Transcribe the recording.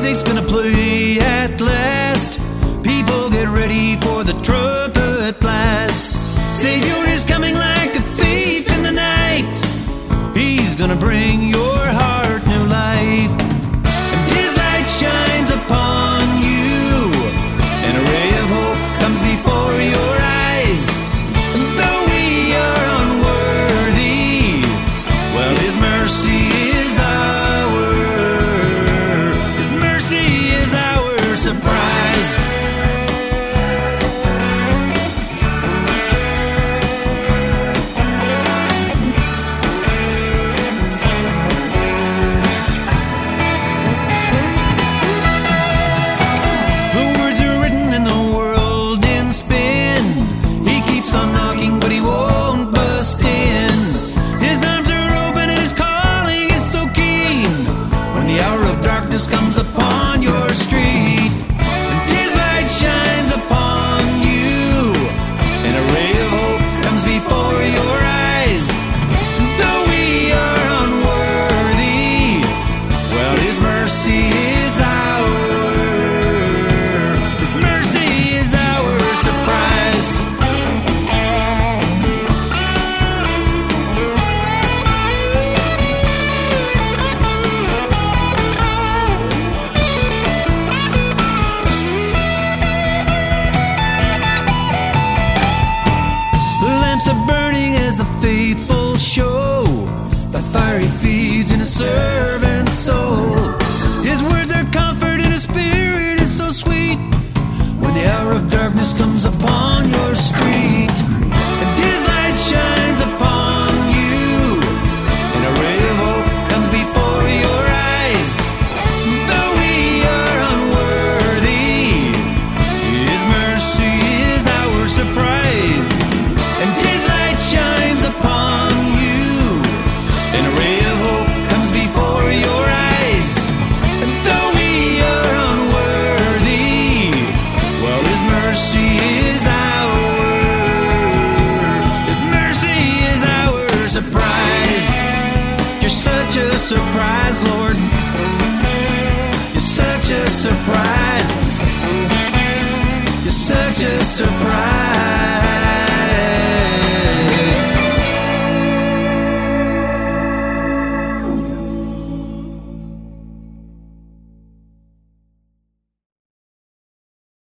music's gonna play at last. People get ready for the trumpet blast. Savior is coming like a thief in the night. He's gonna bring your heart new life. And His light shines upon you. An array of hope comes before your eyes. And though we are unworthy, well, His mercy is our surprise. The words are written in the world in spin. He keeps on knocking, but He won't bust in. His arms are open and His calling is so keen. When the hour of darkness comes upon your street, and His light shines upon you, an array of hope comes before your eyes. Though we are unworthy, well, His mercy is our surprise. The lamps are burning as the faithful show. The fire He feeds in a servant's soul. His words are comfort and His spirit is so sweet. When the hour of darkness comes upon your street, and His light shines upon you, an array of hope comes before your eyes. Though we are unworthy, His mercy is our surprise. And His light shines upon you, an array of hope comes before your eyes. And though we are unworthy, well, His mercy is our surprise. You're such a surprise, Lord. You're such a surprise. You're such a surprise.